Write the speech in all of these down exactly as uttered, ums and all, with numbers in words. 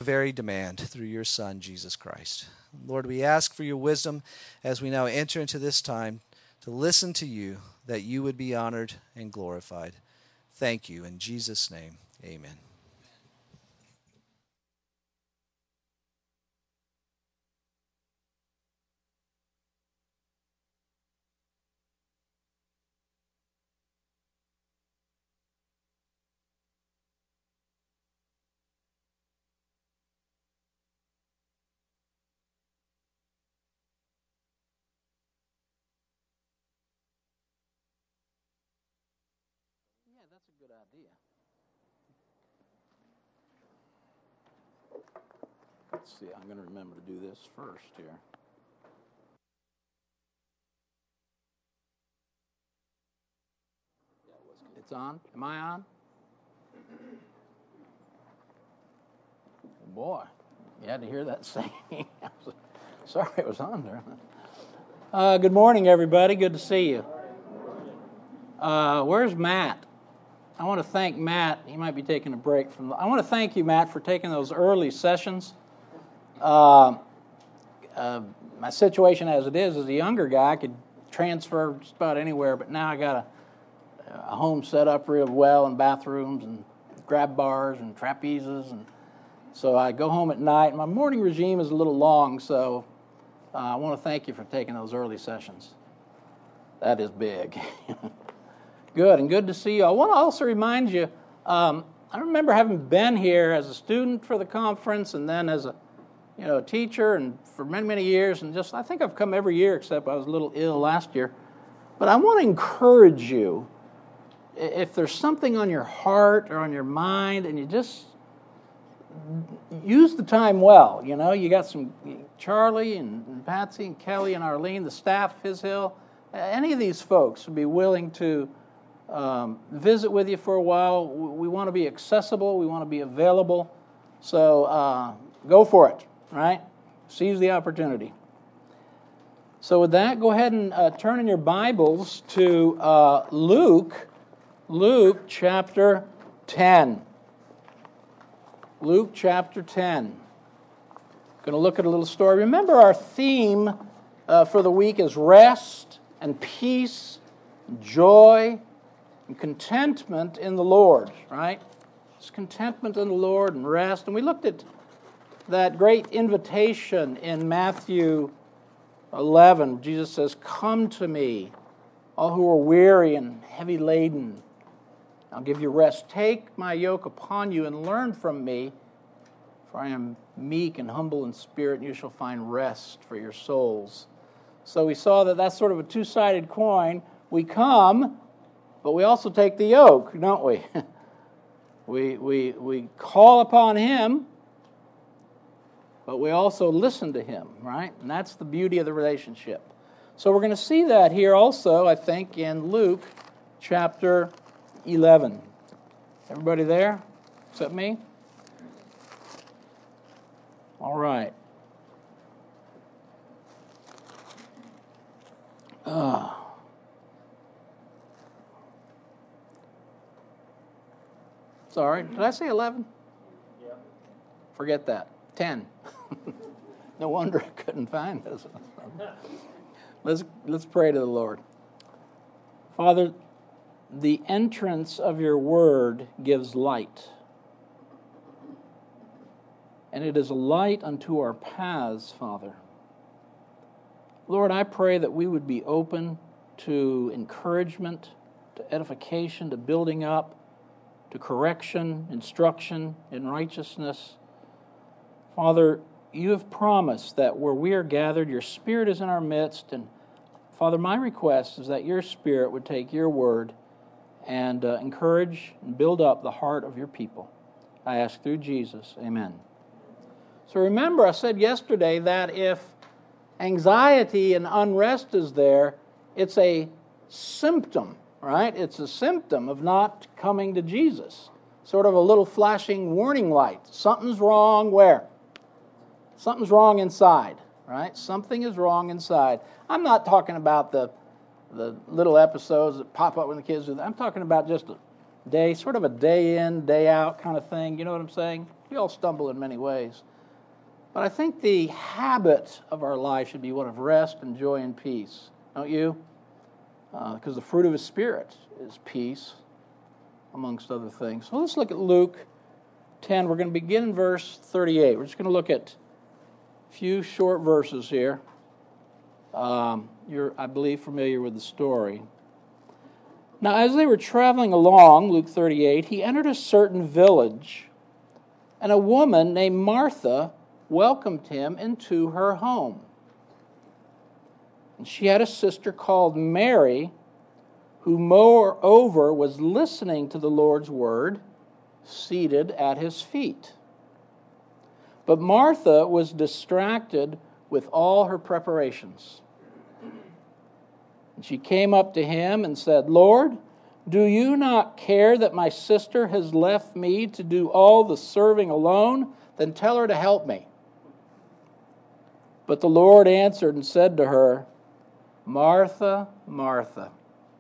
very demand through your Son, Jesus Christ. Lord, we ask for your wisdom as we now enter into this time to listen to you, that you would be honored and glorified. Thank you. In Jesus' name, amen. Yeah, that's a good idea. Let's see, I'm going to remember to do this first here. It's on? Am I on? Boy, you had to hear that singing. Sorry it was on there. Uh, good morning, everybody. Good to see you. Uh, where's Matt? I want to thank Matt. He might be taking a break from. The, I want to thank you, Matt, for taking those early sessions. Uh, uh, my situation as it is, as a younger guy, I could transfer just about anywhere, but now I got a, a home set up real well, and bathrooms and grab bars and trapezes, and so I go home at night. My morning regime is a little long, so uh, I want to thank you for taking those early sessions. That is big. Good, and good to see you. I want to also remind you, um, I remember having been here as a student for the conference and then as a you know, a teacher and for many, many years, and just I think I've come every year except I was a little ill last year. But I want to encourage you, if there's something on your heart or on your mind and you just use the time well. You know, you got some Charlie and, and Patsy and Kelly and Arlene, the staff of His Hill. Any of these folks would be willing to um, visit with you for a while. We want to be accessible. We want to be available. So uh, go for it, right? Seize the opportunity. So with that, go ahead and uh, turn in your Bibles to uh, Luke, Luke chapter ten. Luke chapter ten. Going to look at a little story. Remember, our theme uh, for the week is rest and peace, and joy, and contentment in the Lord, right? It's contentment in the Lord and rest. And we looked at that great invitation in Matthew eleven. Jesus says, "Come to me, all who are weary and heavy laden. I'll give you rest. Take my yoke upon you and learn from me, for I am meek and humble in spirit, and you shall find rest for your souls." So we saw that that's sort of a two-sided coin. We come, but we also take the yoke, don't we? we, we, we call upon Him, but we also listen to Him, right? And that's the beauty of the relationship. So we're going to see that here also, I think, in Luke chapter eleven. Everybody there? Except me? All right. Uh, sorry, did I say eleven? Yeah. Forget that. ten. No wonder I couldn't find this. let's, let's pray to the Lord. Father, the entrance of your word gives light, and it is a light unto our paths, Father. Lord, I pray that we would be open to encouragement, to edification, to building up, to correction, instruction in righteousness. Father, you have promised that where we are gathered, your Spirit is in our midst, and Father, my request is that your Spirit would take your word and uh, encourage and build up the heart of your people. I ask through Jesus, amen. So remember, I said yesterday that if anxiety and unrest is there, it's a symptom, right? It's a symptom of not coming to Jesus. Sort of a little flashing warning light. Something's wrong where? Something's wrong inside, right? Something is wrong inside. I'm not talking about the the little episodes that pop up when the kids do that. I'm talking about just a day, sort of a day in, day out kind of thing. You know what I'm saying? We all stumble in many ways. But I think the habit of our life should be one of rest and joy and peace. Don't you? Because uh, the fruit of His Spirit is peace, amongst other things. So let's look at Luke ten. We're going to begin in verse thirty-eight. We're just going to look at a few short verses here. Um, you're, I believe, familiar with the story. Now, as they were traveling along, Luke thirty-eight, he entered a certain village, and a woman named Martha welcomed him into her home. And she had a sister called Mary, who moreover was listening to the Lord's word, seated at his feet. But Martha was distracted with all her preparations. And she came up to him and said, "Lord, do you not care that my sister has left me to do all the serving alone? Then tell her to help me." But the Lord answered and said to her, "Martha, Martha,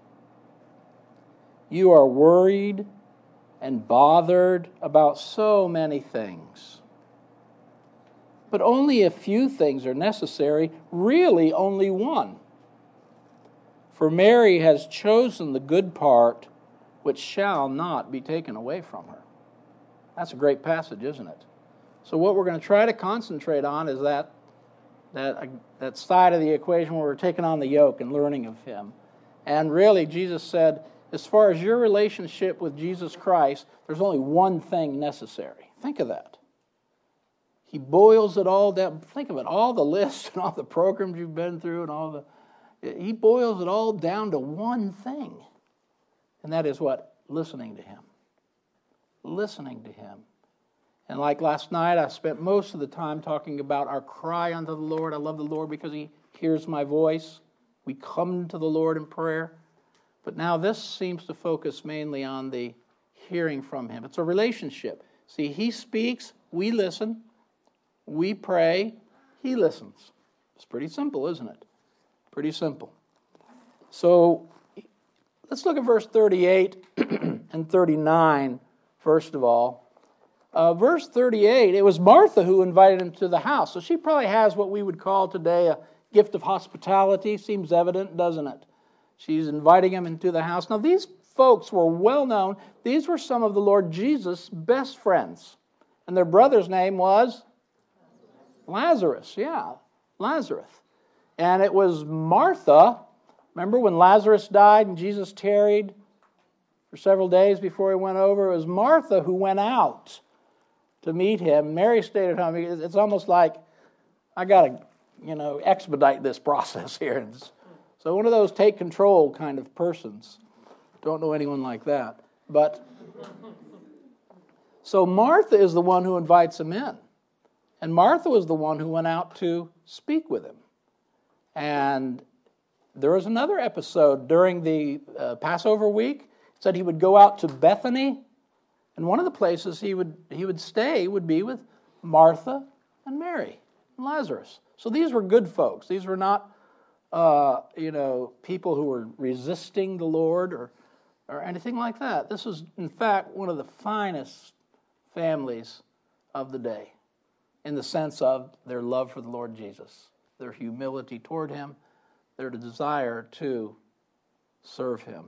you are worried and bothered about so many things. But only a few things are necessary, really only one. For Mary has chosen the good part, which shall not be taken away from her." That's a great passage, isn't it? So what we're going to try to concentrate on is that that, that side of the equation where we're taking on the yoke and learning of Him. And really, Jesus said, as far as your relationship with Jesus Christ, there's only one thing necessary. Think of that. He boils it all down. Think of it, all the lists and all the programs you've been through and all the... He boils it all down to one thing. And that is what? Listening to Him. Listening to Him. And like last night, I spent most of the time talking about our cry unto the Lord. I love the Lord because He hears my voice. We come to the Lord in prayer. But now this seems to focus mainly on the hearing from Him. It's a relationship. See, He speaks, we listen. We pray, He listens. It's pretty simple, isn't it? Pretty simple. So let's look at verse thirty-eight and thirty-nine, first of all. Uh, verse thirty-eight, it was Martha who invited him to the house. So she probably has what we would call today a gift of hospitality. Seems evident, doesn't it? She's inviting him into the house. Now, these folks were well known. These were some of the Lord Jesus' best friends. And their brother's name was Lazarus. Yeah, Lazarus. And it was Martha. Remember when Lazarus died and Jesus tarried for several days before He went over? It was Martha who went out to meet Him. Mary stayed at home. It's almost like, I got to, you know, expedite this process here. It's, so one of those take control kind of persons. Don't know anyone like that. But, so Martha is the one who invites him in. And Martha was the one who went out to speak with him. And there was another episode during the uh, Passover week. It said he would go out to Bethany. And one of the places he would he would stay would be with Martha and Mary and Lazarus. So these were good folks. These were not, uh, you know, people who were resisting the Lord or or anything like that. This was, in fact, one of the finest families of the day in the sense of their love for the Lord Jesus, their humility toward Him, their desire to serve Him.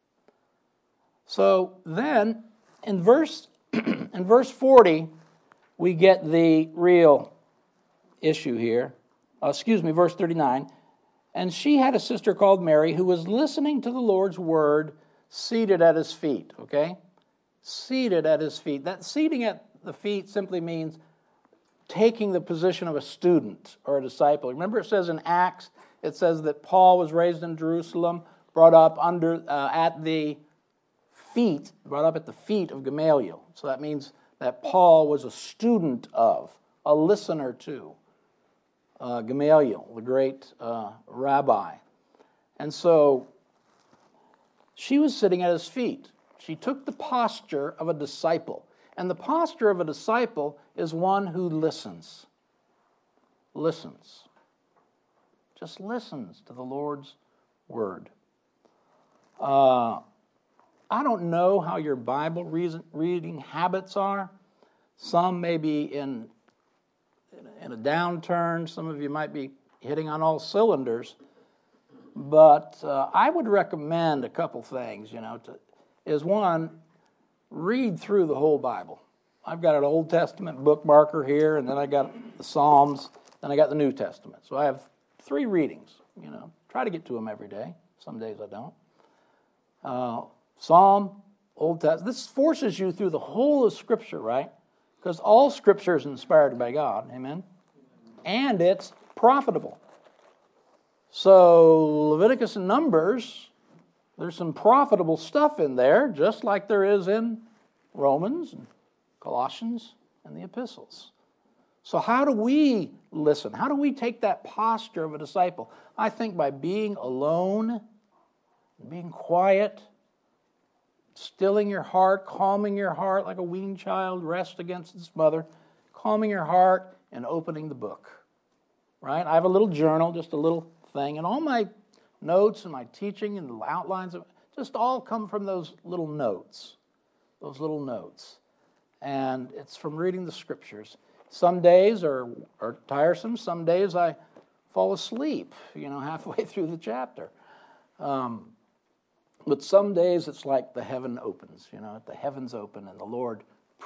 So then, in verse in verse forty, we get the real issue here. Uh, excuse me, verse thirty-nine. And she had a sister called Mary who was listening to the Lord's word, seated at His feet. Okay, seated at His feet. That seating at the feet simply means taking the position of a student or a disciple. Remember, it says in Acts, it says that Paul was raised in Jerusalem, brought up under uh, at the feet, brought up at the feet of Gamaliel. So that means that Paul was a student of, a listener to uh, Gamaliel, the great uh, rabbi. And so she was sitting at his feet. She took the posture of a disciple. And the posture of a disciple is one who listens. Listens. Just listens to the Lord's word. Uh, I don't know how your Bible reason, reading habits are. Some may be in, in a downturn. Some of you might be hitting on all cylinders. But uh, I would recommend a couple things, you know, to, is one, read through the whole Bible. I've got an Old Testament bookmarker here, and then I got the Psalms, then I got the New Testament. So I have three readings, you know. Try to get to them every day. Some days I don't. Uh, Psalm, Old Testament. This forces you through the whole of Scripture, right? Because all Scripture is inspired by God, amen? And it's profitable. So Leviticus and Numbers, there's some profitable stuff in there, just like there is in Romans and Colossians and the epistles. So how do we listen? How do we take that posture of a disciple? I think by being alone, being quiet, stilling your heart, calming your heart like a weaned child rests against its mother, calming your heart and opening the book. Right? I have a little journal, just a little thing, and all my notes and my teaching and the outlines of just all come from those little notes. Those little notes. And it's from reading the Scriptures. Some days are, are tiresome. Some days I fall asleep, you know, halfway through the chapter. Um, but some days it's like the heaven opens, you know, the heavens open and the Lord.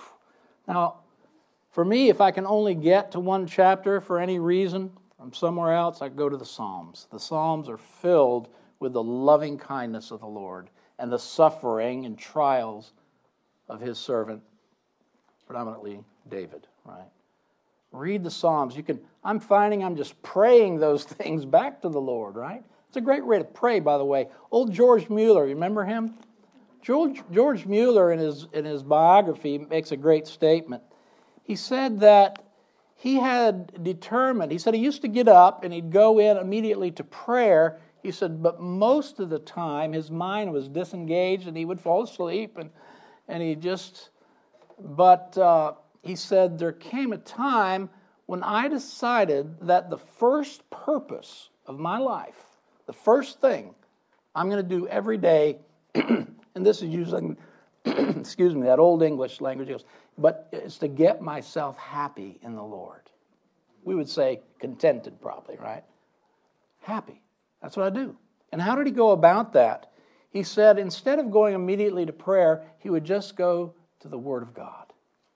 Now, for me, if I can only get to one chapter for any reason, from somewhere else, I go to the Psalms. The Psalms are filled with the loving kindness of the Lord and the suffering and trials of His servant, predominantly David, right? Read the Psalms. You can. I'm finding I'm just praying those things back to the Lord, right? It's a great way to pray, by the way. Old George Mueller, remember him? George, George Mueller, in his, in his biography, makes a great statement. He said that he had determined, he said he used to get up and he'd go in immediately to prayer. He said, but most of the time his mind was disengaged and he would fall asleep and, and he just, but uh, he said, there came a time when I decided that the first purpose of my life, the first thing I'm going to do every day, and this is using, excuse me, that old English language, goes, but it's to get myself happy in the Lord. We would say contented probably, right? Happy. That's what I do. And how did he go about that? He said instead of going immediately to prayer, he would just go to the Word of God.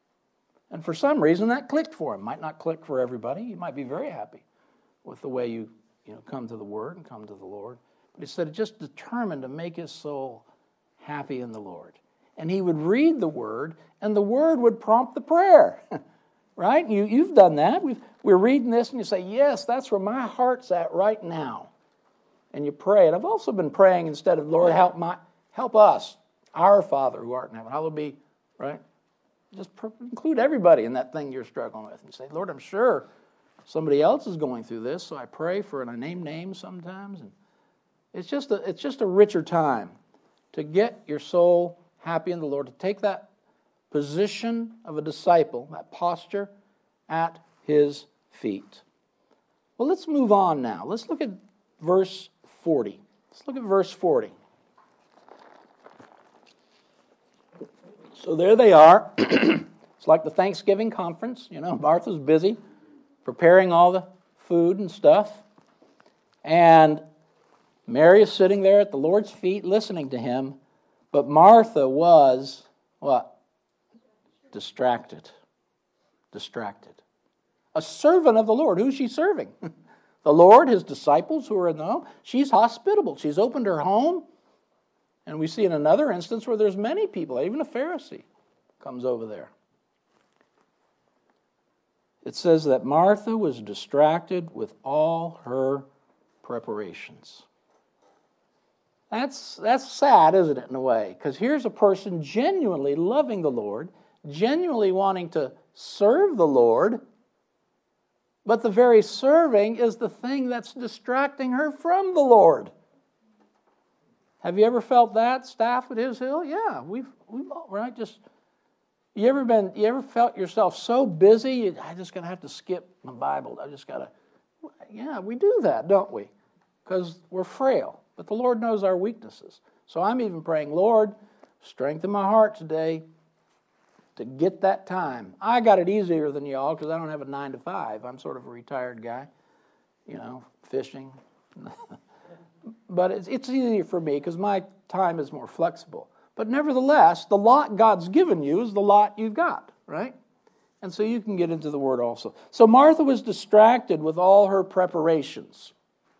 And for some reason that clicked for him. Might not click for everybody. You might be very happy with the way you, you know, come to the Word and come to the Lord. But he said just determined to make his soul happy in the Lord. And he would read the Word, and the Word would prompt the prayer. Right? You, you've done that. We've, we're reading this, and you say, yes, that's where my heart's at right now. And you pray. And I've also been praying instead of, Lord, help my help us, our Father who art in heaven. Hallowed be, right? Just include everybody in that thing you're struggling with. And say, Lord, I'm sure somebody else is going through this, so I pray for it. And I name names sometimes. And it's just a, it's just a richer time to get your soul happy in the Lord, to take that position of a disciple, that posture at His feet. Well, let's move on now. Let's look at verse forty. Let's look at verse forty. So there they are. It's like the Thanksgiving conference. You know, Martha's busy preparing all the food and stuff. And Mary is sitting there at the Lord's feet listening to Him. But Martha was, what? Distracted. Distracted. A servant of the Lord. Who's she serving? The Lord, His disciples who are in the home. She's hospitable. She's opened her home. And we see in another instance where there's many people, even a Pharisee comes over there. It says that Martha was distracted with all her preparations. That's, that's sad, isn't it, in a way? Because here's a person genuinely loving the Lord, genuinely wanting to serve the Lord, but the very serving is the thing that's distracting her from the Lord. Have you ever felt that, staff at His Hill? Yeah, we've, we've all, right? Just, you ever been, you ever felt yourself so busy, I just going to have to skip my Bible. I just got to, yeah, we do that, don't we? Because we're frail. But the Lord knows our weaknesses. So I'm even praying, Lord, strengthen my heart today. to get that time. I got it easier than y'all because I don't have a nine to five. I'm sort of a retired guy, you know, fishing. But it's, it's easier for me because my time is more flexible. But nevertheless, the lot God's given you is the lot you've got, right? And so you can get into the Word also. So Martha was distracted with all her preparations.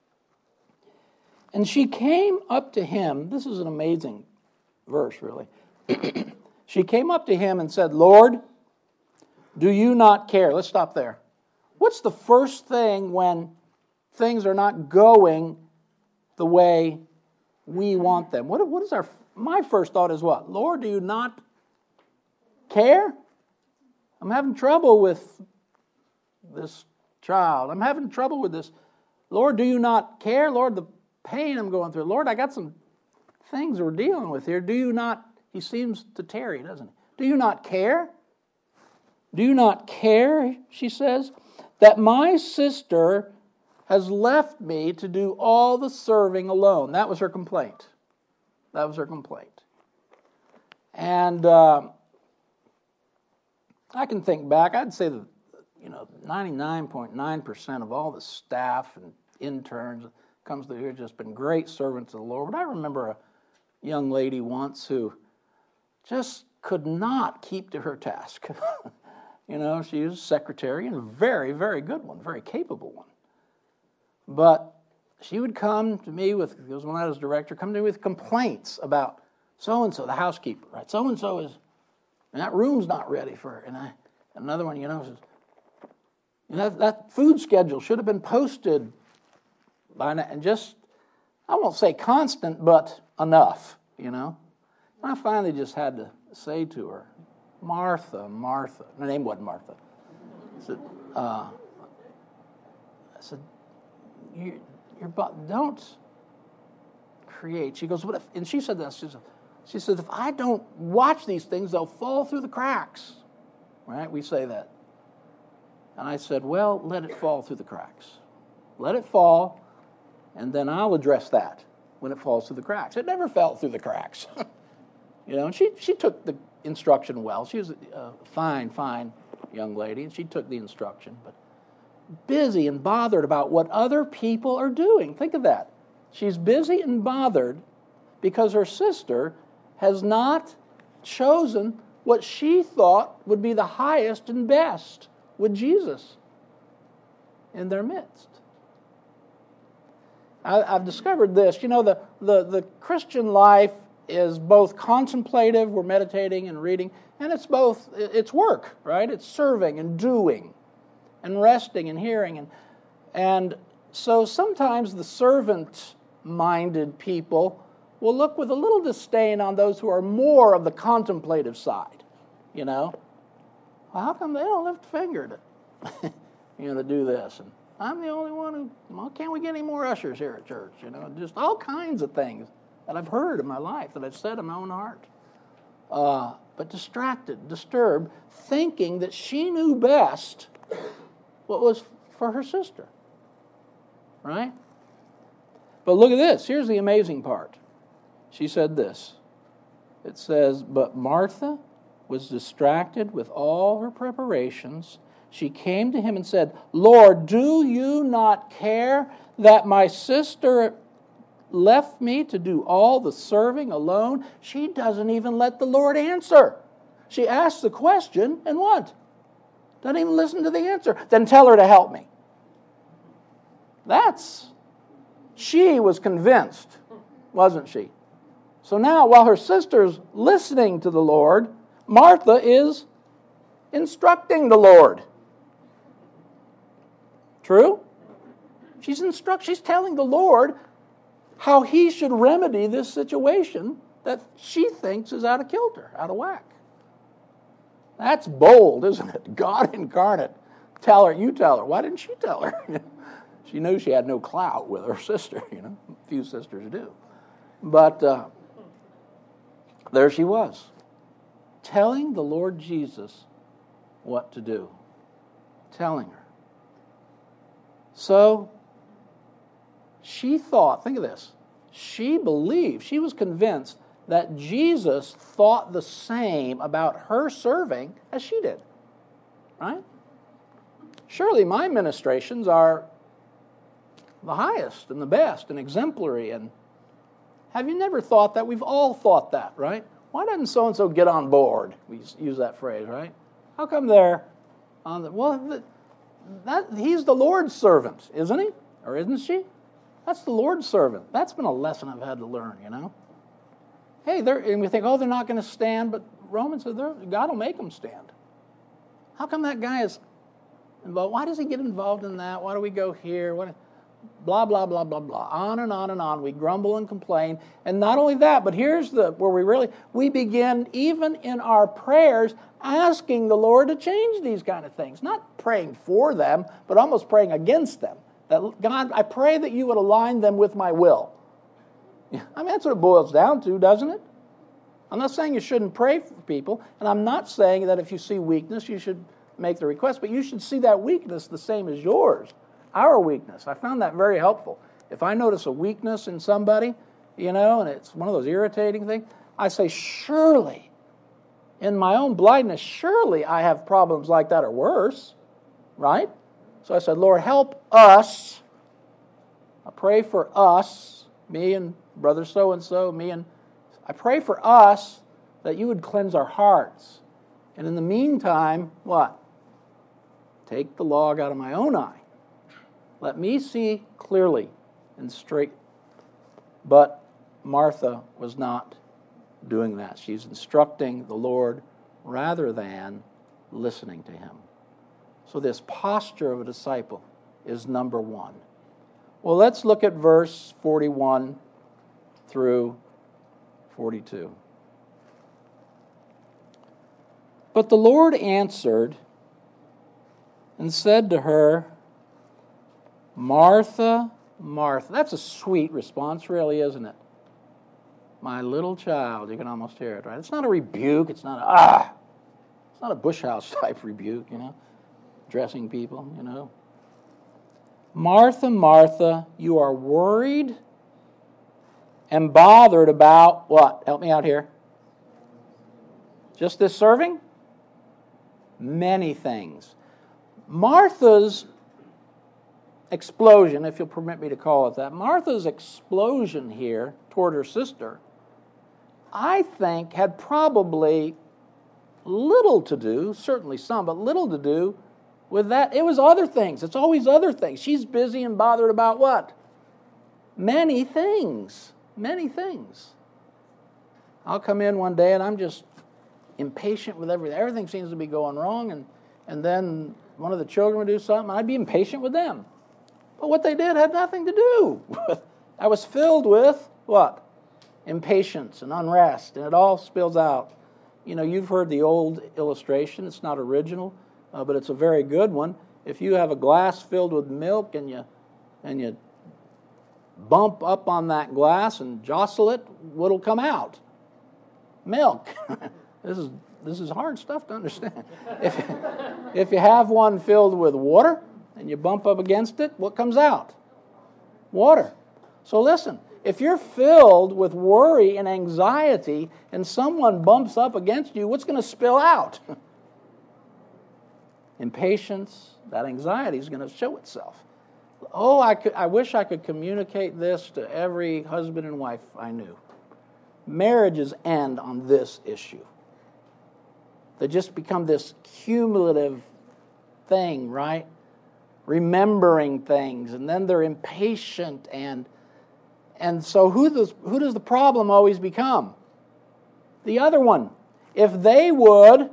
And she came up to him. This is an amazing verse, really. She came up to him and said, Lord, do you not care? Let's stop there. What's the first thing when things are not going the way we want them? What, what is our... My first thought is what? Lord, do you not care? I'm having trouble with this child. I'm having trouble with this. Lord, do you not care? Lord, the pain I'm going through. Lord, I got some things we're dealing with here. Do you not... He seems to tarry, doesn't he? Do you not care? Do you not care, she says, that my sister has left me to do all the serving alone? That was her complaint. That was her complaint. And uh, I can think back, I'd say that, you know, ninety-nine point nine percent of all the staff and interns that comes through here have just been great servants of the Lord. But I remember a young lady once who just could not keep to her task. You know, she was a secretary and a very, very good one, very capable one. But she would come to me with, because when I was director, come to me with complaints about so-and-so, the housekeeper, right? So-and-so is, and that room's not ready for her. And I, another one, you know, says, you know, that, that food schedule should have been posted by now. And just, I won't say constant, but enough, you know. And I finally just had to say to her, Martha, Martha. Her name wasn't Martha. I said, uh, I said, you, you're, don't create. She goes, what if, and she said this, she said, she said, if I don't watch these things, they'll fall through the cracks. Right? We say that. And I said, well, let it fall through the cracks. Let it fall, and then I'll address that when it falls through the cracks. It never fell through the cracks. You know, and she, she took the instruction well. She was a fine, fine young lady, and she took the instruction. But busy and bothered about what other people are doing. Think of that. She's busy and bothered because her sister has not chosen what she thought would be the highest and best with Jesus in their midst. I, I've discovered this. You know, the, the, the Christian life is both contemplative, we're meditating and reading, and it's both, it's work, right? It's serving and doing and resting and hearing. And, and so sometimes the servant-minded people will look with a little disdain on those who are more of the contemplative side, you know? Well, how come they don't lift a finger to, you know, to do this? And I'm the only one who, well, can't we get any more ushers here at church? You know, just all kinds of things that I've heard in my life, that I've said in my own heart. Uh, but distracted, disturbed, thinking that she knew best what was for her sister. Right? But look at this. Here's the amazing part. She said this. It says, but Martha was distracted with all her preparations. She came to him and said, Lord, do you not care that my sister left me to do all the serving alone? She doesn't even let the Lord answer. She asks the question and what? Doesn't even listen to the answer. Then tell her to help me. That's, she was convinced, wasn't she? So now while her sister's listening to the Lord, Martha is instructing the Lord. True? She's instruct. She's telling the Lord how he should remedy this situation that she thinks is out of kilter, out of whack. That's bold, isn't it? God incarnate. Tell her, you tell her. Why didn't she tell her? She knew she had no clout with her sister, you know. Few sisters do. But uh, there she was, telling the Lord Jesus what to do. Telling her. So, she thought, think of this, she believed, she was convinced that Jesus thought the same about her serving as she did. Right? Surely my ministrations are the highest and the best and exemplary. And have you never thought that? We've all thought that, right? Why doesn't so-and-so get on board? We use that phrase, right? How come they're on the... Well, that, he's the Lord's servant, isn't he? Or isn't she? That's the Lord's servant. That's been a lesson I've had to learn, you know? Hey, they're, and we think, oh, they're not going to stand, but Romans said God will make them stand. How come that guy is involved? Why does he get involved in that? Why do we go here? What, blah, blah, blah, blah, blah. On and on and on. We grumble and complain. And not only that, but here's the where we really, we begin even in our prayers asking the Lord to change these kind of things. Not praying for them, but almost praying against them. That God, I pray that you would align them with my will. I mean, that's what it boils down to, doesn't it? I'm not saying you shouldn't pray for people, and I'm not saying that if you see weakness, you should make the request, but you should see that weakness the same as yours, our weakness. I found that very helpful. If I notice a weakness in somebody, you know, and it's one of those irritating things, I say, surely, in my own blindness, surely I have problems like that or worse, right? So I said, Lord, help us. I pray for us, me and brother so-and-so, me and... I pray for us that you would cleanse our hearts. And in the meantime, what? Take the log out of my own eye. Let me see clearly and straight. But Martha was not doing that. She's instructing the Lord rather than listening to him. So this posture of a disciple is number one. Well, let's look at verse forty-one through forty-two. But the Lord answered and said to her, Martha, Martha. That's a sweet response, really, isn't it? My little child. You can almost hear it, right? It's not a rebuke. It's not a, ah. It's not a Bush House type rebuke, you know, addressing people, you know. Martha, Martha, you are worried and bothered about what? Help me out here. Just this serving? Many things. Martha's explosion, if you'll permit me to call it that, Martha's explosion here toward her sister, I think had probably little to do, certainly some, but little to do with that. It was other things. It's always other things. She's busy and bothered about what? Many things. Many things. I'll come in one day and I'm just impatient with everything. Everything seems to be going wrong, and, and then one of the children would do something, I'd be impatient with them. But what they did had nothing to do. I was filled with what? Impatience and unrest, and it all spills out. You know, you've heard the old illustration. It's not original, uh, but it's a very good one. If you have a glass filled with milk and you and you bump up on that glass and jostle it, what'll come out? Milk. This is this is hard stuff to understand. If, if you have one filled with water and you bump up against it, what comes out? Water. So listen, if you're filled with worry and anxiety and someone bumps up against you, what's going to spill out? Impatience, that anxiety is going to show itself. Oh, I could, I wish I could communicate this to every husband and wife I knew. Marriages end on this issue. They just become this cumulative thing, right? Remembering things, and then they're impatient, and and so who does who does the problem always become? The other one. If they would,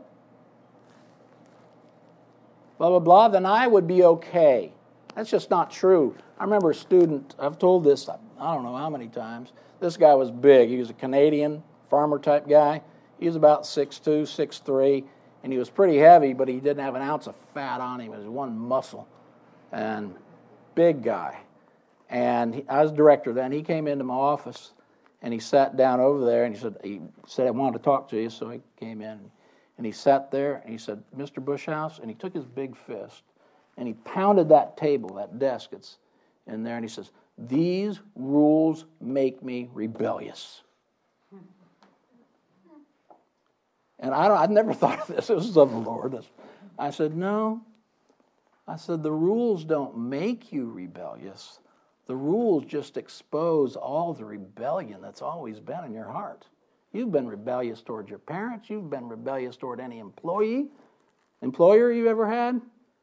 blah, blah, blah, then I would be okay. That's just not true. I remember a student, I've told this, I don't know how many times. This guy was big. He was a Canadian farmer-type guy. He was about six two, six three, and he was pretty heavy, but he didn't have an ounce of fat on him. It was one muscle. And big guy. And he, I was director then. He came into my office, and he sat down over there, and he said, he said, I wanted to talk to you, so he came in. And he sat there, and he said, Mister Bushhouse, and he took his big fist, and he pounded that table, that desk that's in there, and he says, these rules make me rebellious. And I don't, I'd never thought of this. This was of the Lord. I said, no. I said, the rules don't make you rebellious. The rules just expose all the rebellion that's always been in your heart. You've been rebellious toward your parents. You've been rebellious toward any employee, employer you ever had.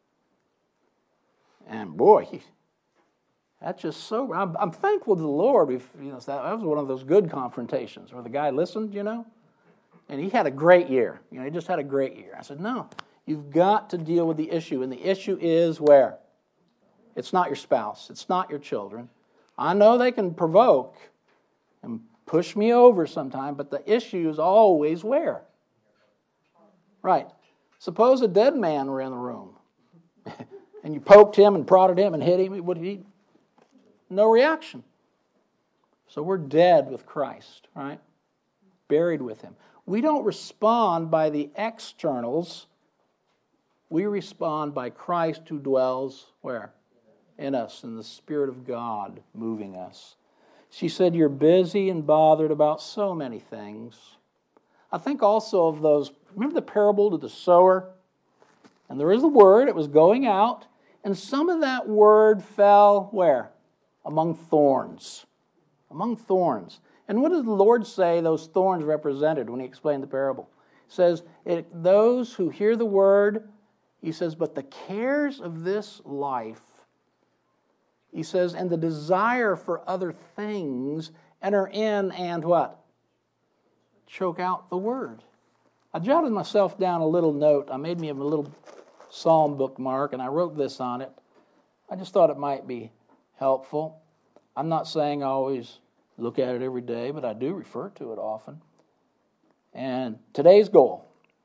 And boy, that's just so. I'm, I'm thankful to the Lord. We've, you know, that was one of those good confrontations where the guy listened, you know, and he had a great year. You know, he just had a great year. I said, no, you've got to deal with the issue, and the issue is where? It's not your spouse. It's not your children. I know they can provoke and push me over sometime, but the issue is always where? Right. Suppose a dead man were in the room, and you poked him and prodded him and hit him. Would he? No reaction. So we're dead with Christ, right? Buried with him. We don't respond by the externals. We respond by Christ who dwells where? In us, in the Spirit of God moving us. She said, you're busy and bothered about so many things. I think also of those, remember the parable to the sower? And there is a word, it was going out, and some of that word fell where? Among thorns. Among thorns. And what did the Lord say those thorns represented when he explained the parable? He says, it, those who hear the word, he says, but the cares of this life, he says, and the desire for other things enter in and what? Choke out the word. I jotted myself down a little note. I made me a little psalm bookmark, and I wrote this on it. I just thought it might be helpful. I'm not saying I always look at it every day, but I do refer to it often. And today's goal,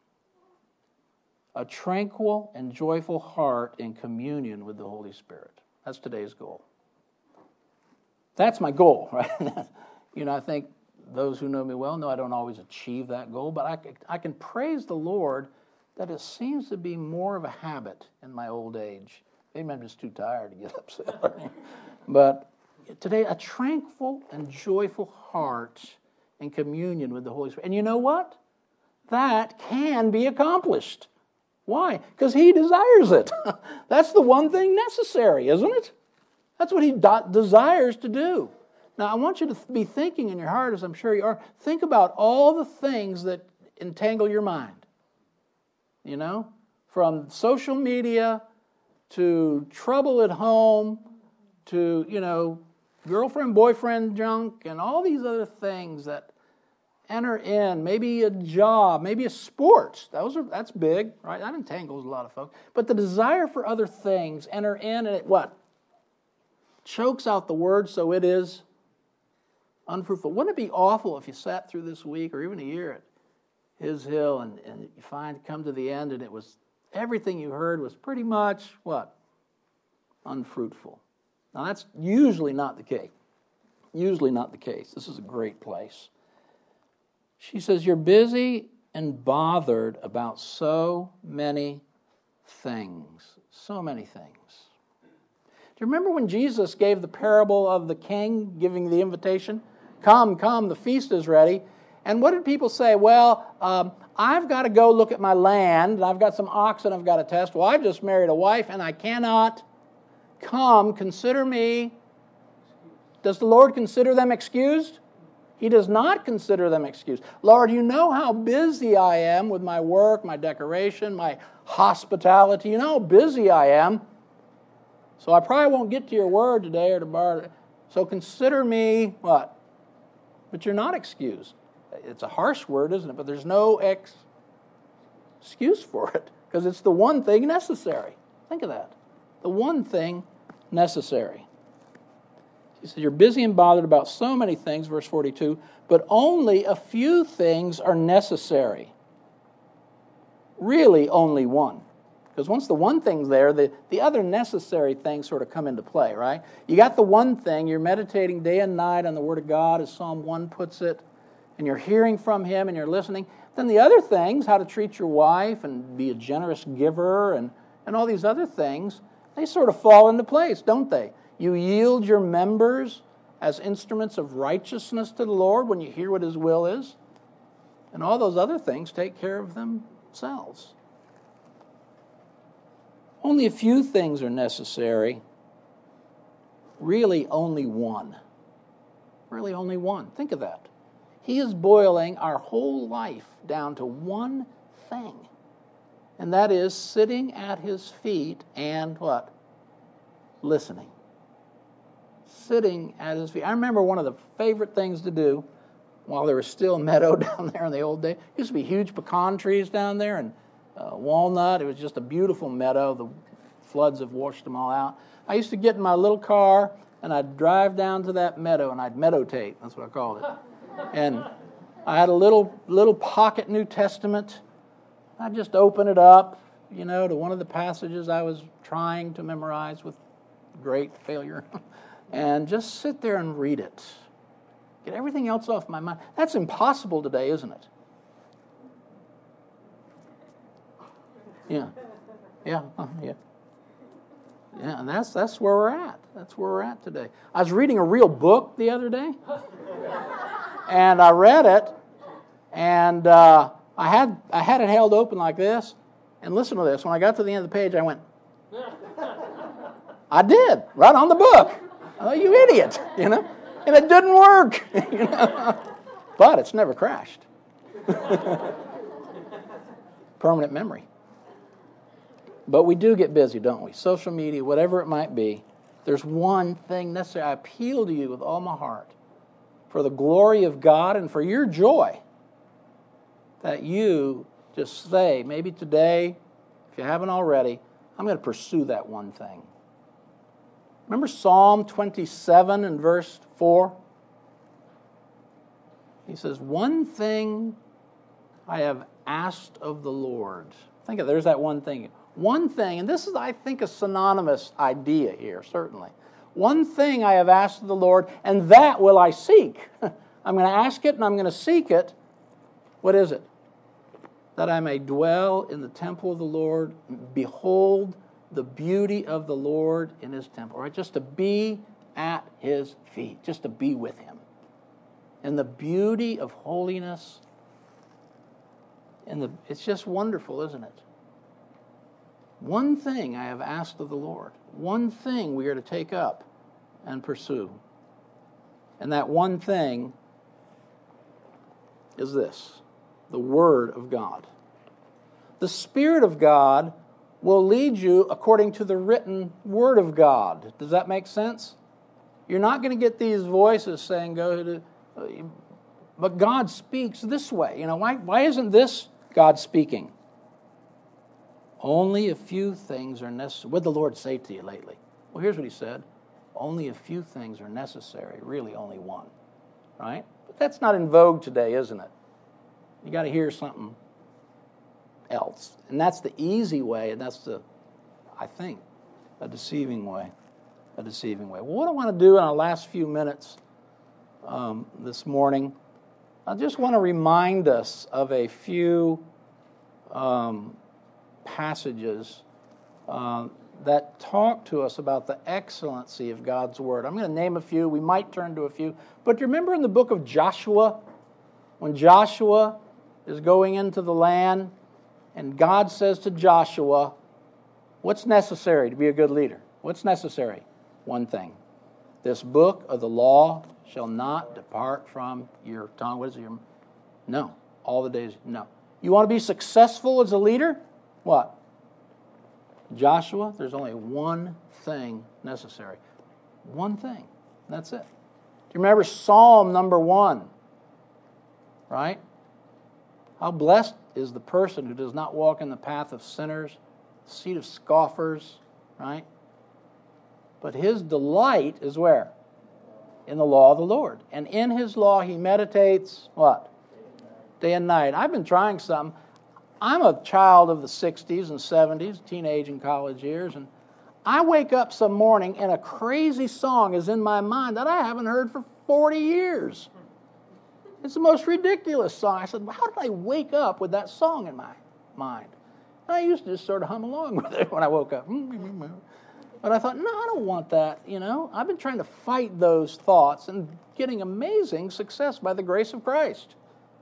a tranquil and joyful heart in communion with the Holy Spirit. That's today's goal. That's my goal, right? You know, I think those who know me well know I don't always achieve that goal, but I, I can praise the Lord that it seems to be more of a habit in my old age. Maybe I'm just too tired to get upset. But today, a tranquil and joyful heart in communion with the Holy Spirit. And you know what? That can be accomplished. Why? Because he desires it. That's the one thing necessary, isn't it? That's what he do- desires to do. Now, I want you to be thinking in your heart, as I'm sure you are, think about all the things that entangle your mind. You know, from social media to trouble at home to, you know, girlfriend, boyfriend junk and all these other things that enter in. Maybe a job, maybe a sport. Those are, that's big, right? That entangles a lot of folks. But the desire for other things enter in and it what? Chokes out the word so it is unfruitful. Wouldn't it be awful if you sat through this week or even a year at His Hill and, and you find come to the end and it was everything you heard was pretty much what? Unfruitful. Now that's usually not the case. Usually not the case. This is a great place. She says, you're busy and bothered about so many things. So many things. Do you remember when Jesus gave the parable of the king giving the invitation? Come, come, the feast is ready. And what did people say? Well, um, I've got to go look at my land, and I've got some oxen I've got to test. Well, I've just married a wife, and I cannot come. Consider me. Does the Lord consider them excused? He does not consider them excused. Lord, you know how busy I am with my work, my decoration, my hospitality. You know how busy I am. So I probably won't get to your word today or tomorrow. So consider me what? But you're not excused. It's a harsh word, isn't it? But there's no ex- excuse for it because it's the one thing necessary. Think of that. The one thing necessary. He said, you're busy and bothered about so many things, verse forty-two, but only a few things are necessary. Really only one. Because once the one thing's there, the, the other necessary things sort of come into play, right? You got the one thing, you're meditating day and night on the Word of God, as Psalm one puts it, and you're hearing from Him and you're listening. Then the other things, how to treat your wife and be a generous giver and, and all these other things, they sort of fall into place, don't they? You yield your members as instruments of righteousness to the Lord when you hear what His will is. And all those other things take care of themselves. Only a few things are necessary. Really only one. Really only one. Think of that. He is boiling our whole life down to one thing. And that is sitting at his feet and what? Listening. Sitting at his feet. I remember one of the favorite things to do while there was still meadow down there in the old days. Used to be huge pecan trees down there and uh, walnut. It was just a beautiful meadow. The floods have washed them all out. I used to get in my little car and I'd drive down to that meadow and I'd meditate. That's what I called it. And I had a little little pocket New Testament. I'd just open it up, you know, to one of the passages I was trying to memorize with great failure, and just sit there and read it. Get everything else off my mind. That's impossible today, isn't it? Yeah. Yeah. Uh, yeah. Yeah, and that's that's where we're at. That's where we're at today. I was reading a real book the other day, and I read it, and uh, I had I had it held open like this, and listen to this. When I got to the end of the page, I went, I did, right on the book. Oh, you idiot, you know? And it didn't work, you know? But it's never crashed. Permanent memory. But we do get busy, don't we? Social media, whatever it might be. There's one thing necessary. I appeal to you with all my heart for the glory of God and for your joy that you just say, maybe today, if you haven't already, I'm going to pursue that one thing. Remember Psalm twenty-seven and verse four? He says, one thing I have asked of the Lord. Think of, there's that one thing. One thing, and this is, I think, a synonymous idea here, certainly. One thing I have asked of the Lord, and that will I seek. I'm going to ask it and I'm going to seek it. What is it? That I may dwell in the temple of the Lord, behold the beauty of the Lord in his temple. Right? Just to be at his feet, just to be with him. And the beauty of holiness, and the, it's just wonderful, isn't it? One thing I have asked of the Lord. One thing we are to take up and pursue. And that one thing is this, the Word of God. The Spirit of God will lead you according to the written Word of God. Does that make sense? You're not going to get these voices saying, go to, but God speaks this way. You know, why, why isn't this God speaking? Only a few things are necessary. What did the Lord say to you lately? Well, here's what he said. Only a few things are necessary. Really, only one. Right? But that's not in vogue today, isn't it? You got to hear something else. And that's the easy way, and that's the, I think, a deceiving way. A deceiving way. Well, what I want to do in our last few minutes um, this morning, I just want to remind us of a few um, passages uh, that talk to us about the excellency of God's Word. I'm going to name a few. We might turn to a few. But remember in the book of Joshua, when Joshua is going into the land, and God says to Joshua, what's necessary to be a good leader? What's necessary? One thing. This book of the law shall not depart from your tongue. What is it? Your, no. All the days, no. You want to be successful as a leader? What? Joshua, there's only one thing necessary. One thing. That's it. Do you remember Psalm number one? Right? How blessed is the person who does not walk in the path of sinners, the seat of scoffers, right? But his delight is where? In the law of the Lord. And in his law he meditates, what? Day and night. I've been trying something. I'm a child of the sixties and seventies, teenage and college years, and I wake up some morning and a crazy song is in my mind that I haven't heard for forty years. It's the most ridiculous song. I said, well, how did I wake up with that song in my mind? And I used to just sort of hum along with it when I woke up. But I thought, no, I don't want that, you know. I've been trying to fight those thoughts and getting amazing success by the grace of Christ.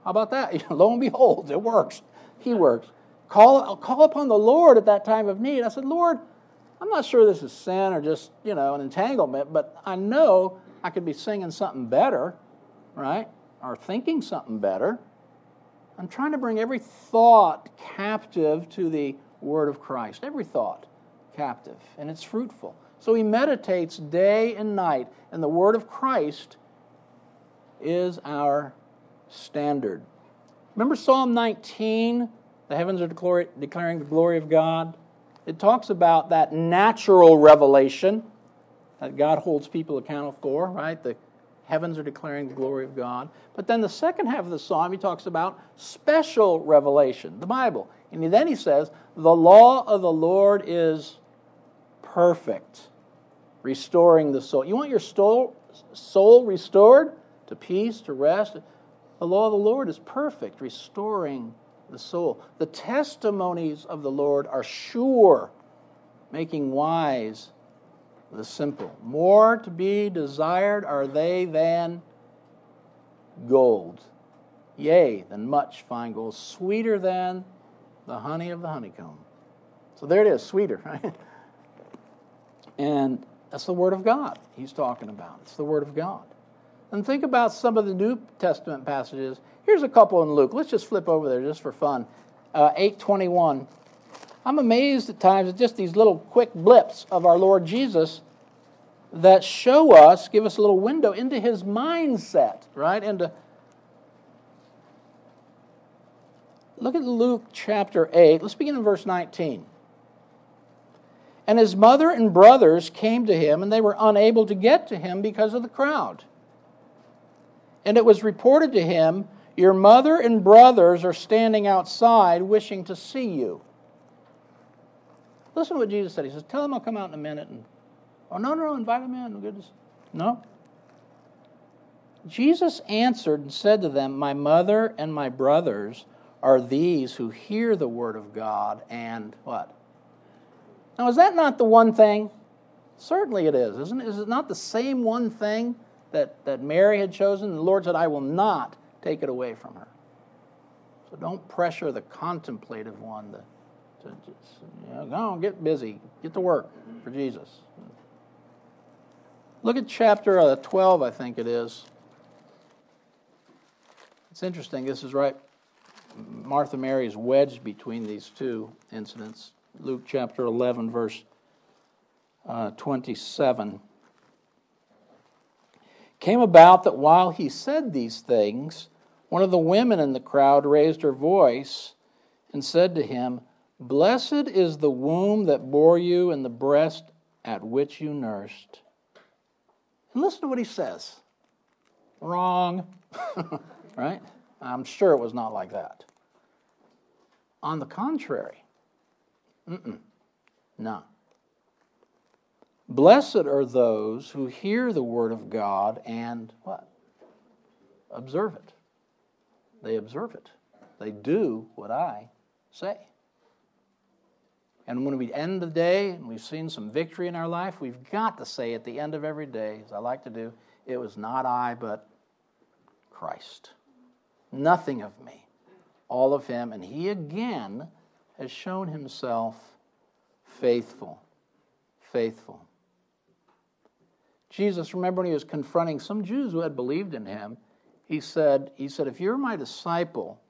How about that? Lo and behold, it works. He works. Call, call upon the Lord at that time of need. I said, Lord, I'm not sure this is sin or just, you know, an entanglement, but I know I could be singing something better, right? Or thinking something better. I'm trying to bring every thought captive to the Word of Christ. Every thought captive. And it's fruitful. So he meditates day and night. And the Word of Christ is our standard. Remember Psalm nineteen? The heavens are declaring the glory of God. It talks about that natural revelation that God holds people accountable for, right? The heavens are declaring the glory of God. But then the second half of the psalm, he talks about special revelation, the Bible. And then he says, the law of the Lord is perfect, restoring the soul. You want your soul, soul restored to peace, to rest? The law of the Lord is perfect, restoring the soul. The testimonies of the Lord are sure, making wise the simple. More to be desired are they than gold, yea, than much fine gold, sweeter than the honey of the honeycomb. So there it is, sweeter, right? And that's the Word of God he's talking about. It's the Word of God. And think about some of the New Testament passages. Here's a couple in Luke. Let's just flip over there just for fun. Uh, eight twenty-one. I'm amazed at times at just these little quick blips of our Lord Jesus that show us, give us a little window into his mindset, right? Into look at Luke chapter eight. Let's begin in verse nineteen. And his mother and brothers came to him, and they were unable to get to him because of the crowd. And it was reported to him, your mother and brothers are standing outside wishing to see you. Listen to what Jesus said. He says, tell them I'll come out in a minute. And, oh, no, no, no, invite them in. Goodness. No. Jesus answered and said to them, my mother and my brothers are these who hear the word of God and what? Now, is that not the one thing? Certainly it is, isn't it? Is it not the same one thing that, that Mary had chosen? The Lord said, I will not take it away from her. So don't pressure the contemplative one to, to just, you know, go on, get busy, get to work for Jesus. Look at chapter twelve, I think it is. It's interesting. This is right. Martha Mary is wedged between these two incidents. Luke chapter eleven, verse uh, twenty-seven. Came about that while he said these things, one of the women in the crowd raised her voice and said to him, blessed is the womb that bore you and the breast at which you nursed. And listen to what he says. Wrong. Right? I'm sure it was not like that. On the contrary. Mm-mm. No. Blessed are those who hear the word of God and what? Observe it. They observe it. They do what I say. And when we end the day and we've seen some victory in our life, we've got to say at the end of every day, as I like to do, it was not I, but Christ. Nothing of me. All of him. And he again has shown himself faithful. Faithful. Jesus, remember when he was confronting some Jews who had believed in him, he said, he said, if you're my disciple,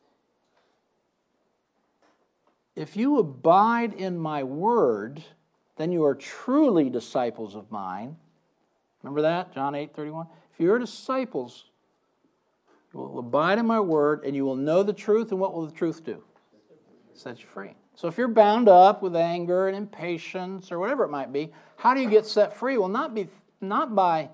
if you abide in my word, then you are truly disciples of mine. Remember that? John eight thirty-one. If you're disciples, you will abide in my word, and you will know the truth, and what will the truth do? Set you free. So if you're bound up with anger and impatience or whatever it might be, how do you get set free? Well, not be not by,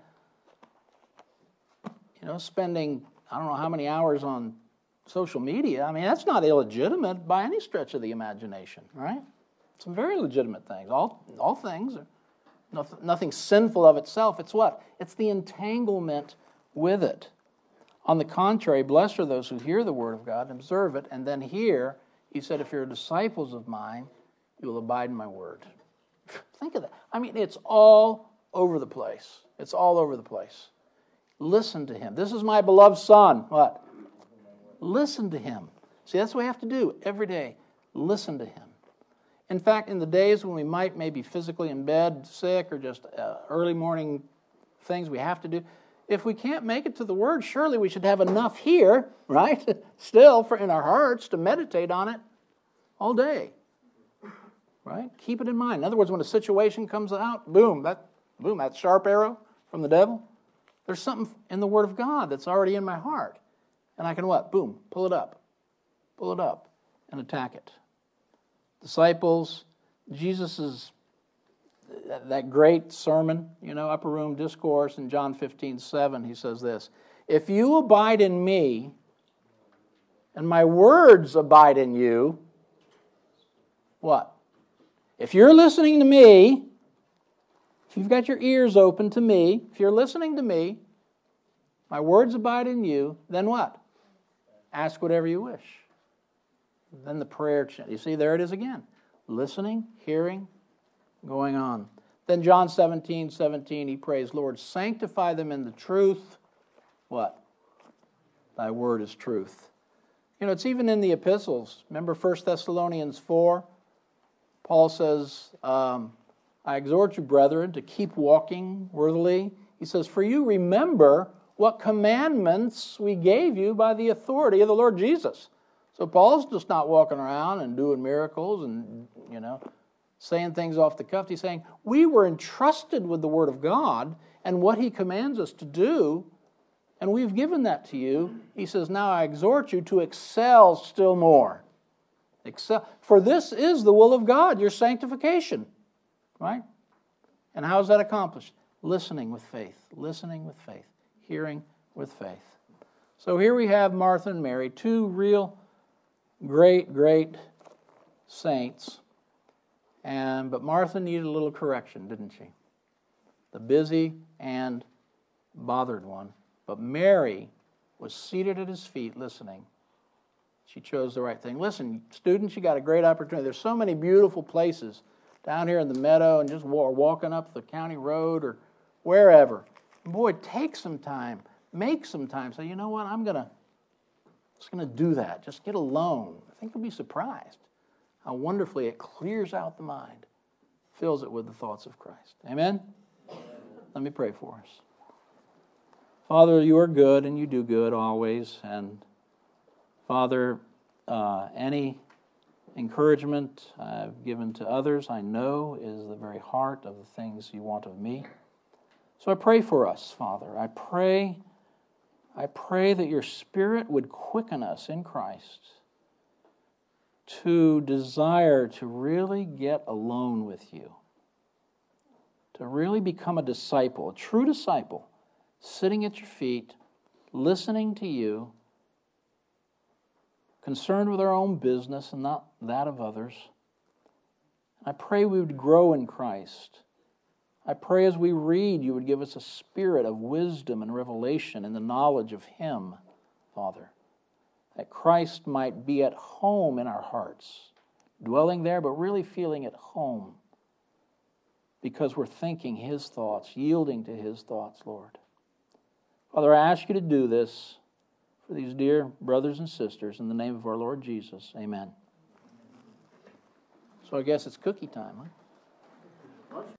you know, spending I don't know how many hours on social media. I mean, that's not illegitimate by any stretch of the imagination, right? Some very legitimate things. All all things are nothing, nothing sinful of itself. It's what? It's the entanglement with it. On the contrary, blessed are those who hear the word of God and observe it, and then hear. He said, if you're disciples of mine, you will abide in my word. Think of that. I mean, it's all over the place. It's all over the place. Listen to him. This is my beloved son. What? Listen to Him. See, that's what we have to do every day. Listen to Him. In fact, in the days when we might maybe physically in bed, sick, or just uh, early morning things we have to do, if we can't make it to the Word, surely we should have enough here, right, still for in our hearts to meditate on it all day, right? Keep it in mind. In other words, when a situation comes out, boom, that boom, that sharp arrow from the devil, there's something in the Word of God that's already in my heart. And I can what? Boom, pull it up, pull it up, and attack it. Disciples, Jesus' that great sermon, you know, upper room discourse in John fifteen seven, he says this, if you abide in me and my words abide in you, what? If you're listening to me, if you've got your ears open to me, if you're listening to me, my words abide in you, then what? Ask whatever you wish. Then the prayer, you see, there it is again. Listening, hearing, going on. Then John seventeen seventeen, he prays, Lord, sanctify them in the truth. What? Thy word is truth. You know, it's even in the epistles. Remember First Thessalonians four? Paul says, um, I exhort you, brethren, to keep walking worthily. He says, for you remember what commandments we gave you by the authority of the Lord Jesus. So Paul's just not walking around and doing miracles and, you know, saying things off the cuff. He's saying, we were entrusted with the Word of God and what He commands us to do, and we've given that to you. He says, now I exhort you to excel still more. Excel. For this is the will of God, your sanctification. Right? And how is that accomplished? Listening with faith. Listening with faith. Hearing with faith. So here we have Martha and Mary, two real great, great saints. And but Martha needed a little correction, didn't she? The busy and bothered one. But Mary was seated at His feet listening. She chose the right thing. Listen, students, you got a great opportunity. There's so many beautiful places down here in the meadow and just walking up the county road or wherever. Boy, take some time. Make some time. Say, you know what, I'm gonna just gonna do that. Just get alone. I think you'll be surprised how wonderfully it clears out the mind, fills it with the thoughts of Christ. Amen? Let me pray for us. Father, you are good and you do good always. And Father, uh, any encouragement I've given to others, I know is the very heart of the things you want of me. So I pray for us, Father. I pray, I pray that your Spirit would quicken us in Christ to desire to really get alone with you, to really become a disciple, a true disciple, sitting at your feet, listening to you, concerned with our own business and not that of others. I pray we would grow in Christ. I pray as we read, you would give us a spirit of wisdom and revelation in the knowledge of Him, Father, that Christ might be at home in our hearts, dwelling there, but really feeling at home because we're thinking His thoughts, yielding to His thoughts, Lord. Father, I ask you to do this for these dear brothers and sisters in the name of our Lord Jesus. Amen. So I guess it's cookie time, huh?